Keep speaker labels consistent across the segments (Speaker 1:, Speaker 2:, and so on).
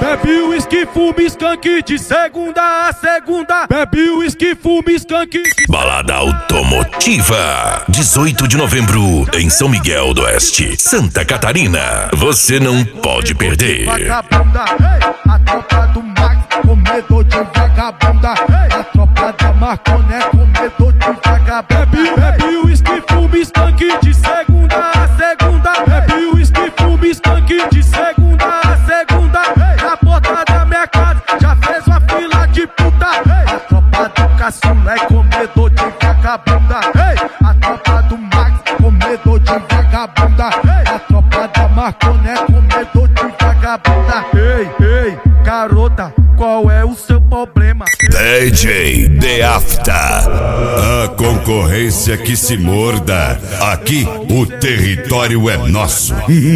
Speaker 1: Bebe uísque, fuma skunk de segunda a segunda. Bebe uísque, fuma skunk.
Speaker 2: Balada Automotiva, 18 de novembro, em São Miguel do Oeste, Santa Catarina. Você não pode perder.
Speaker 1: Vagabunda, a tropa do Max, comedor de vagabunda. A tropa da Marconé, comedor de vagabunda. Bebe uísque, fuma skunk de segunda a segunda. Bebe uísque, fuma skunk de segunda a segunda. Na porta da minha casa já fez uma fila de puta. A tropa do caçula é comedor de vagabunda. A tropa do Max, comedor de vagabunda. A tropa da Marconé, comedor de vagabunda. Ei, garota, qual é o seu problema?
Speaker 2: DJ The After.
Speaker 3: A concorrência que se morda. Aqui o território é nosso.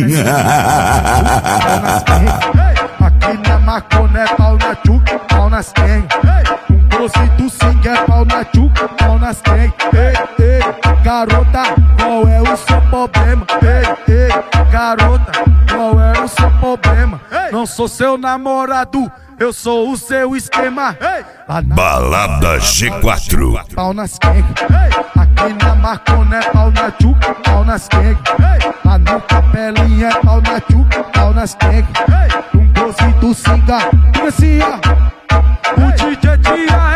Speaker 1: Aqui na Marconé, pau na tchuca, pau nas quem. Um doce do Sing é pau na tchuca, pau nas quem. Ei, garota, qual é o seu problema? Ei, garota, qual é o seu problema? Não sou seu namorado, eu sou o seu esquema.
Speaker 3: Balada G4.
Speaker 1: Pau nas quengue. Aqui na Marconé, pau na tchuca, pau nas quengue. Lá no Capelinha é pau na tchuca, pau nas quengue. Um doce do Singa, o DJ Tia